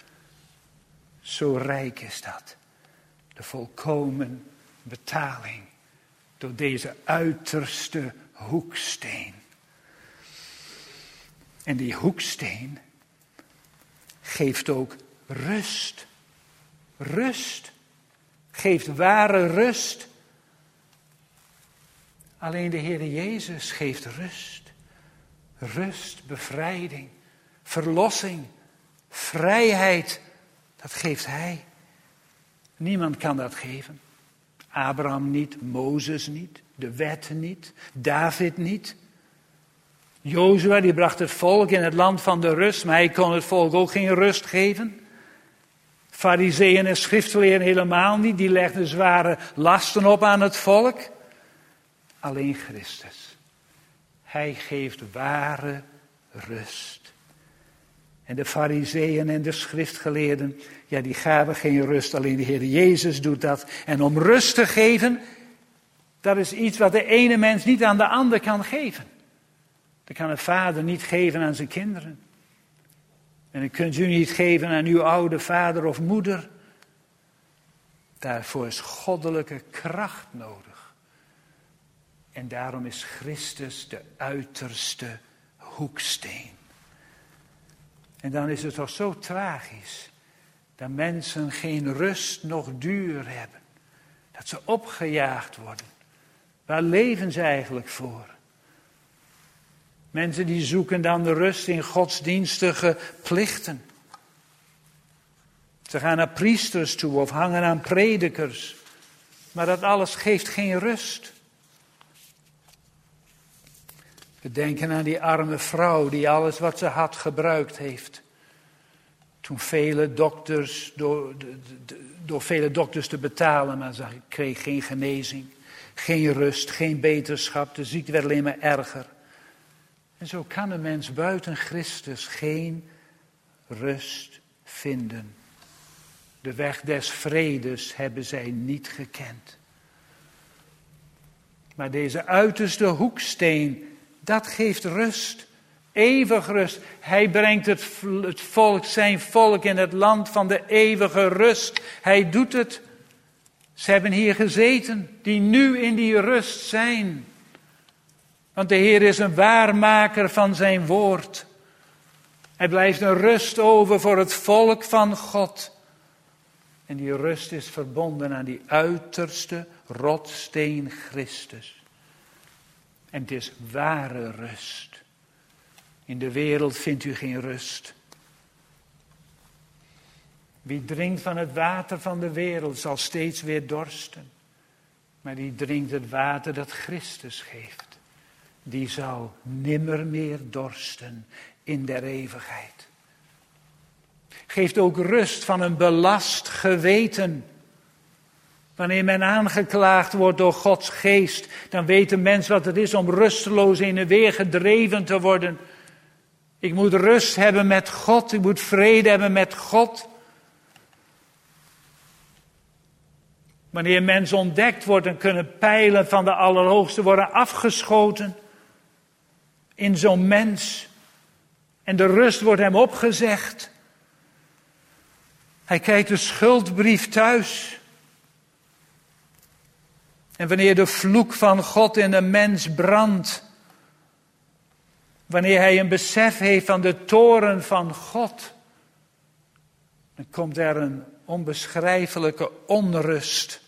Zo rijk is dat. De volkomen betaling door deze uiterste hoeksteen. En die hoeksteen geeft ook rust. Rust. Geeft ware rust. Alleen de Heer Jezus geeft rust. Rust, bevrijding, verlossing, vrijheid. Dat geeft Hij. Niemand kan dat geven. Abraham niet, Mozes niet, de wet niet, David niet. Jozua die bracht het volk in het land van de rust, maar hij kon het volk ook geen rust geven. Farizeeën en schriftgeleerden helemaal niet, die legden zware lasten op aan het volk. Alleen Christus. Hij geeft ware rust. En de Farizeeën en de schriftgeleerden, ja, die gaven geen rust, alleen de Heer Jezus doet dat. En om rust te geven, dat is iets wat de ene mens niet aan de ander kan geven. Dat kan een vader niet geven aan zijn kinderen. En dat kunt u niet geven aan uw oude vader of moeder. Daarvoor is goddelijke kracht nodig. En daarom is Christus de uiterste hoeksteen. En dan is het toch zo tragisch dat mensen geen rust noch duur hebben. Dat ze opgejaagd worden. Waar leven ze eigenlijk voor? Mensen die zoeken dan de rust in godsdienstige plichten. Ze gaan naar priesters toe of hangen aan predikers. Maar dat alles geeft geen rust. We denken aan die arme vrouw die alles wat ze had gebruikt heeft. Toen vele dokters, door, door vele dokters te betalen, maar ze kreeg geen genezing. Geen rust, geen beterschap, de ziekte werd alleen maar erger. En zo kan een mens buiten Christus geen rust vinden. De weg des vredes hebben zij niet gekend. Maar deze uiterste hoeksteen, dat geeft rust. Eeuwig rust. Hij brengt het, het volk, zijn volk in het land van de eeuwige rust. Hij doet het. Ze hebben hier gezeten, die nu in die rust zijn. Want de Heer is een waarmaker van zijn woord. Hij blijft een rust over voor het volk van God. En die rust is verbonden aan die uiterste rotsteen Christus. En het is ware rust. In de wereld vindt u geen rust. Wie drinkt van het water van de wereld zal steeds weer dorsten. Maar die drinkt het water dat Christus geeft. Die zal nimmer meer dorsten in der eeuwigheid. Geeft ook rust van een belast geweten. Wanneer men aangeklaagd wordt door Gods geest, dan weet een mens wat het is om rusteloos in en weer gedreven te worden. Ik moet rust hebben met God, ik moet vrede hebben met God. Wanneer een mens ontdekt wordt, dan kunnen pijlen van de Allerhoogste worden afgeschoten in zo'n mens. En de rust wordt hem opgezegd. Hij kijkt de schuldbrief thuis. En wanneer de vloek van God in de mens brandt, wanneer hij een besef heeft van de toorn van God, dan komt er een onbeschrijfelijke onrust.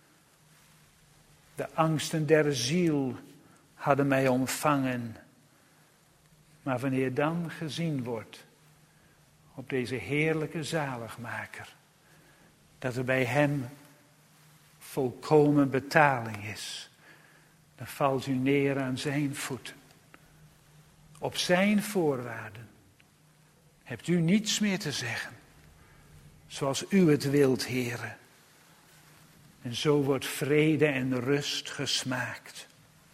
De angsten der ziel hadden mij omvangen. Maar wanneer dan gezien wordt op deze heerlijke zaligmaker, dat er bij hem volkomen betaling is, dan valt u neer aan zijn voeten. Op zijn voorwaarden hebt u niets meer te zeggen, zoals u het wilt, Heere. En zo wordt vrede en rust gesmaakt.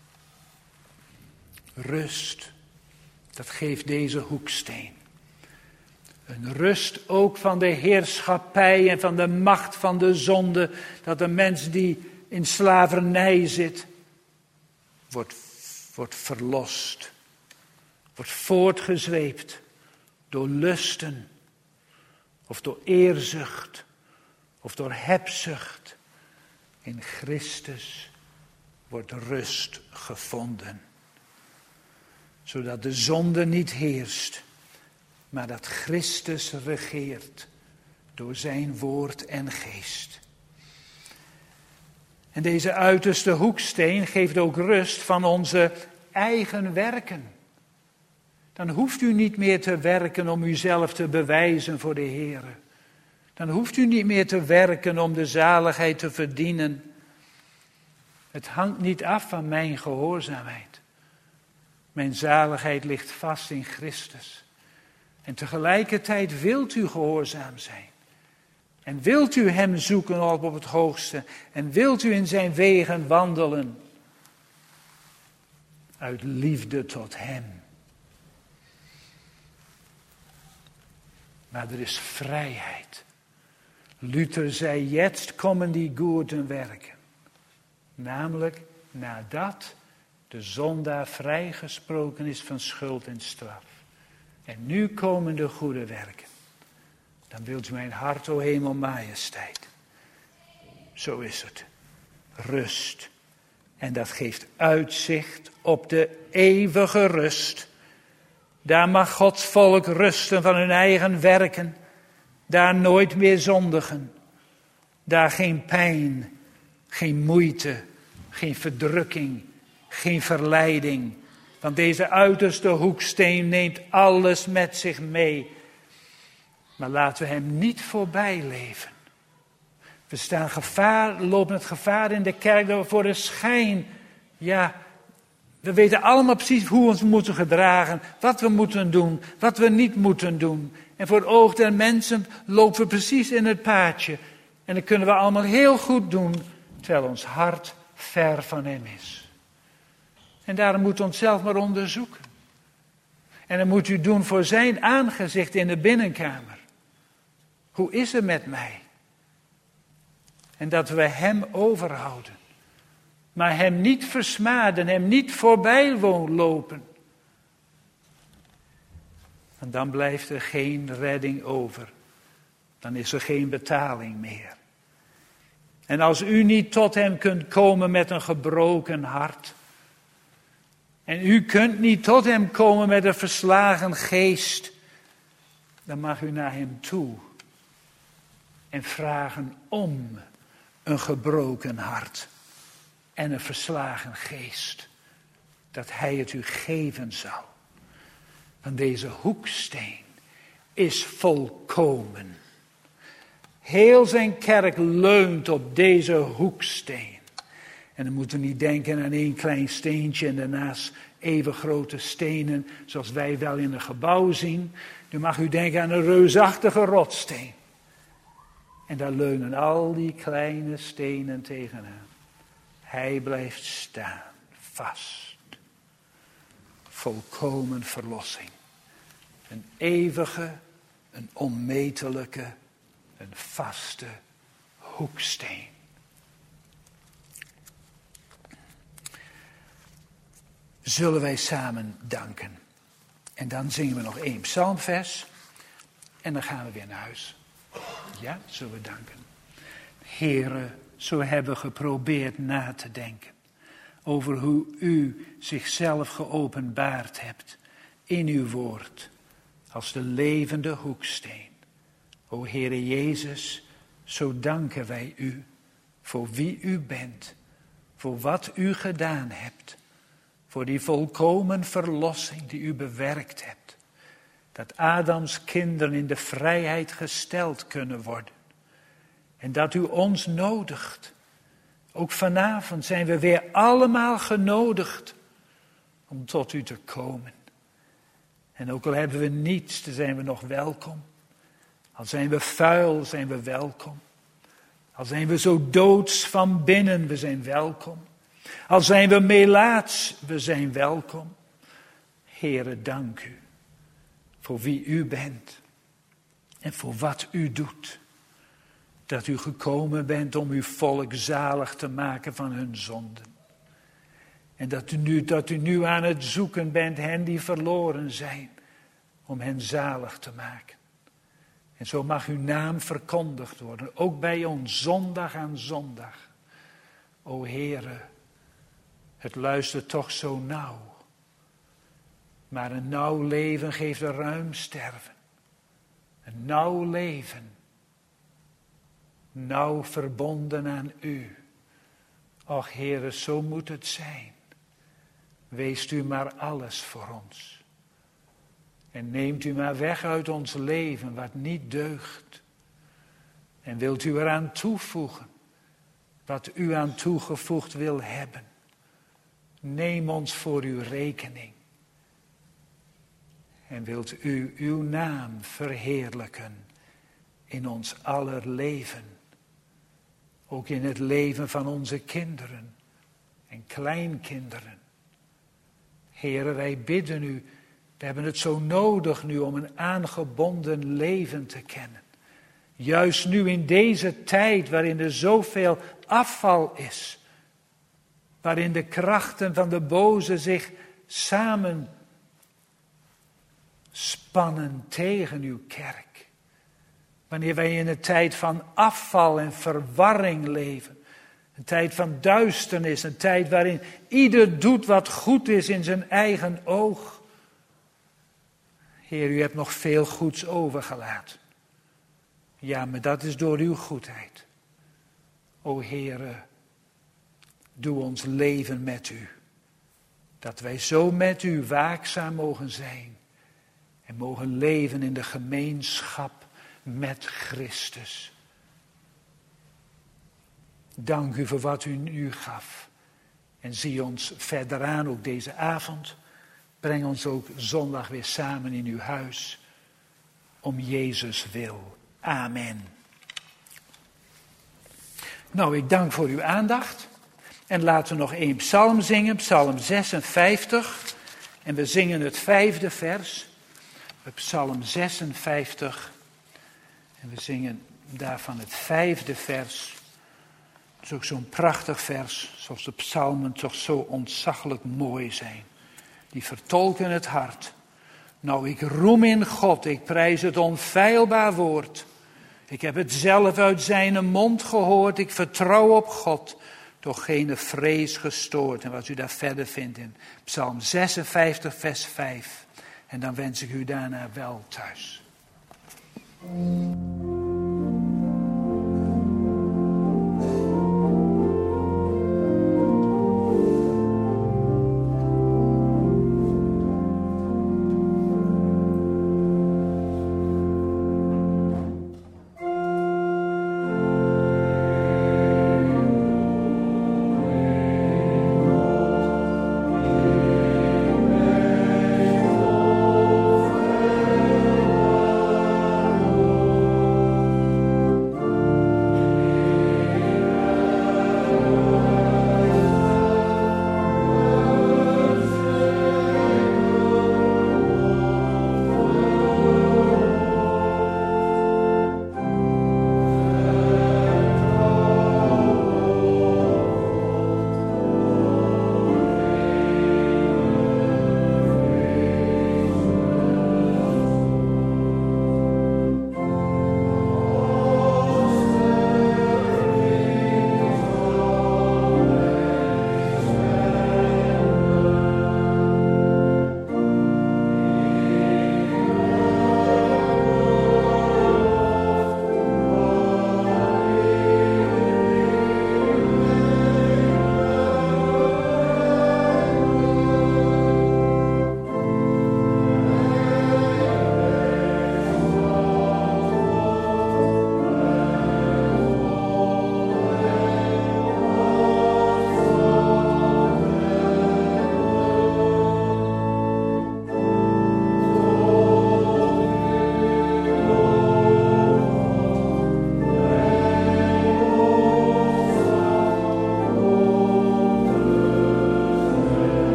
Rust, dat geeft deze hoeksteen. Een rust ook van de heerschappij en van de macht van de zonde. Dat een mens die in slavernij zit, wordt, wordt verlost. Wordt voortgezweept door lusten. Of door eerzucht. Of door hebzucht. In Christus wordt rust gevonden. Zodat de zonde niet heerst. Maar dat Christus regeert door zijn woord en geest. En deze uiterste hoeksteen geeft ook rust van onze eigen werken. Dan hoeft u niet meer te werken om uzelf te bewijzen voor de Heer. Dan hoeft u niet meer te werken om de zaligheid te verdienen. Het hangt niet af van mijn gehoorzaamheid. Mijn zaligheid ligt vast in Christus. En tegelijkertijd wilt u gehoorzaam zijn. En wilt u hem zoeken op, op het hoogste. En wilt u in zijn wegen wandelen. Uit liefde tot hem. Maar er is vrijheid. Luther zei, jetzt komen die goeden werken. Namelijk nadat de zondaar vrijgesproken is van schuld en straf. En nu komen de goede werken. Dan wilt u mijn hart, o hemel, majesteit. Zo is het. Rust. En dat geeft uitzicht op de eeuwige rust. Daar mag Gods volk rusten van hun eigen werken. Daar nooit meer zondigen. Daar geen pijn, geen moeite, geen verdrukking, geen verleiding. Want deze uiterste hoeksteen neemt alles met zich mee. Maar laten we hem niet voorbij leven. We staan gevaar, lopen het gevaar in de kerk dat we voor de schijn, ja, we weten allemaal precies hoe we ons moeten gedragen, wat we moeten doen, wat we niet moeten doen. En voor het oog der mensen lopen we precies in het paadje. En dat kunnen we allemaal heel goed doen, terwijl ons hart ver van hem is. En daarom moet u onszelf maar onderzoeken. En dat moet u doen voor zijn aangezicht in de binnenkamer. Hoe is het met mij? En dat we hem overhouden. Maar hem niet versmaden, hem niet voorbij lopen. En dan blijft er geen redding over. Dan is er geen betaling meer. En als u niet tot hem kunt komen met een gebroken hart. En u kunt niet tot hem komen met een verslagen geest. Dan mag u naar hem toe. en vragen om een gebroken hart en een verslagen geest. Dat hij het u geven zal. Want deze hoeksteen is volkomen. Heel zijn kerk leunt op deze hoeksteen. En dan moeten we niet denken aan één klein steentje en daarnaast even grote stenen, zoals wij wel in een gebouw zien. Nu mag u denken aan een reusachtige rotsteen. En daar leunen al die kleine stenen tegenaan. Hij blijft staan, vast. Volkomen verlossing. Een eeuwige, een onmetelijke, een vaste hoeksteen. Zullen wij samen danken. En dan zingen we nog één psalmvers. En dan gaan we weer naar huis. Ja, zullen we danken. Heere, zo hebben we geprobeerd na te denken. Over hoe u zichzelf geopenbaard hebt. In uw woord. Als de levende hoeksteen. O Heere Jezus, zo danken wij u. Voor wie u bent. Voor wat u gedaan hebt. Voor die volkomen verlossing die u bewerkt hebt. Dat Adams kinderen in de vrijheid gesteld kunnen worden. En dat u ons nodigt. Ook vanavond zijn we weer allemaal genodigd om tot u te komen. En ook al hebben we niets, dan zijn we nog welkom. Al zijn we vuil, zijn we welkom. Al zijn we zo doods van binnen, we zijn welkom. Al zijn we melaats, we zijn welkom. Heere, dank u voor wie u bent en voor wat u doet. Dat u gekomen bent om uw volk zalig te maken van hun zonden. En dat u nu, dat u nu aan het zoeken bent hen die verloren zijn, om hen zalig te maken. En zo mag uw naam verkondigd worden, ook bij ons, zondag aan zondag. O Heere, het luistert toch zo nauw. Maar een nauw leven geeft een ruim sterven. Een nauw leven. Nauw verbonden aan u. Och Heere, zo moet het zijn. Weest u maar alles voor ons. En neemt u maar weg uit ons leven wat niet deugt. En wilt u eraan toevoegen wat u aan toegevoegd wil hebben. Neem ons voor uw rekening. En wilt u uw naam verheerlijken in ons aller leven. Ook in het leven van onze kinderen en kleinkinderen. Heere, wij bidden u, we hebben het zo nodig nu om een aangebonden leven te kennen. Juist nu in deze tijd waarin er zoveel afval is. Waarin de krachten van de boze zich samen spannen tegen uw kerk. Wanneer wij in een tijd van afval en verwarring leven. Een tijd van duisternis, een tijd waarin ieder doet wat goed is in zijn eigen oog. Heer, u hebt nog veel goeds overgelaten. Ja, maar dat is door uw goedheid. O Heere, doe ons leven met u. Dat wij zo met u waakzaam mogen zijn. En mogen leven in de gemeenschap met Christus. Dank u voor wat u nu gaf. En zie ons verder aan, ook deze avond. Breng ons ook zondag weer samen in uw huis. Om Jezus wil. Amen. Nou, ik dank voor uw aandacht. En laten we nog één psalm zingen, psalm zesenvijftig. En we zingen het vijfde vers. Psalm zesenvijftig. En we zingen daarvan het vijfde vers. Het is ook zo'n prachtig vers, zoals de psalmen toch zo ontzaglijk mooi zijn. Die vertolken het hart. Nou, ik roem in God, ik prijs het onfeilbaar woord. Ik heb het zelf uit zijn mond gehoord, ik vertrouw op God. Toch geen vrees gestoord. En wat u daar verder vindt in Psalm zesenvijftig, vers vijf. En dan wens ik u daarna wel thuis.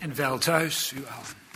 en wel thuis, u allen.